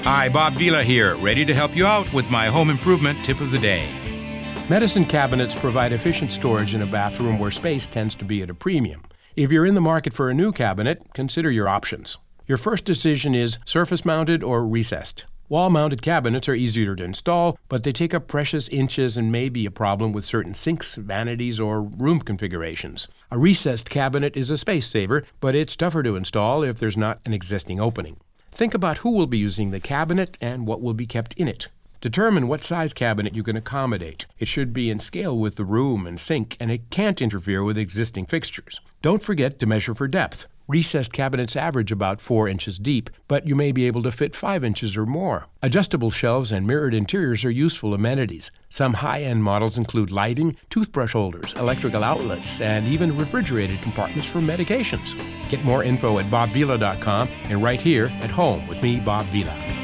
Hi, Bob Vila here, ready to help you out with my home improvement tip of the day. Medicine cabinets provide efficient storage in a bathroom where space tends to be at a premium. If you're in the market for a new cabinet, consider your options. Your first decision is surface-mounted or recessed. Wall-mounted cabinets are easier to install, but they take up precious inches and may be a problem with certain sinks, vanities, or room configurations. A recessed cabinet is a space saver, but it's tougher to install if there's not an existing opening. Think about who will be using the cabinet and what will be kept in it. Determine what size cabinet you can accommodate. It should be in scale with the room and sink, and it can't interfere with existing fixtures. Don't forget to measure for depth. Recessed cabinets average about 4 inches deep, but you may be able to fit 5 inches or more. Adjustable shelves and mirrored interiors are useful amenities. Some high-end models include lighting, toothbrush holders, electrical outlets, and even refrigerated compartments for medications. Get more info at bobvila.com and right here at home with me, Bob Vila.